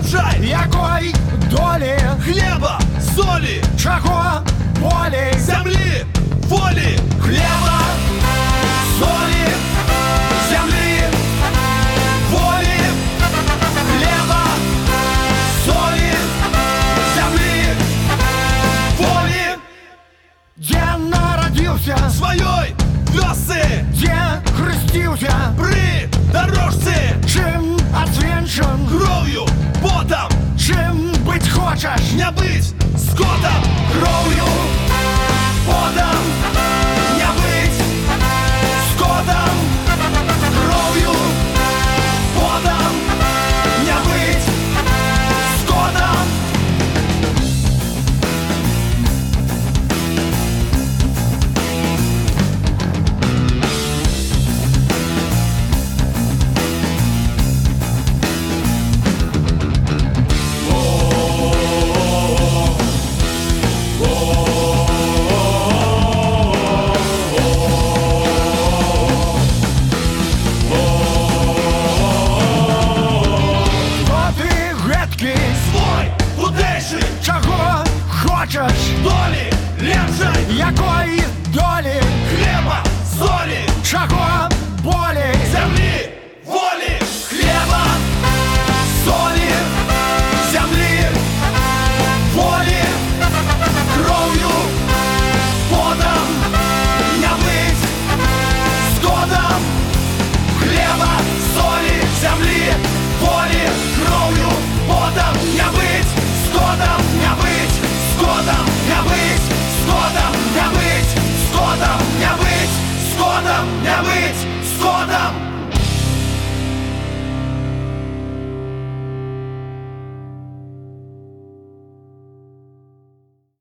Урожай якой долі, хлеба, солі, чого болі, землі, волі, хлеба, солі, землі, волі, хлеба, солі, землі, волі. де народився, Своей вёсы де хрестився, при дорожце, чим отвінчен, кровью, потом, чим бить хочеш. не быть скотом.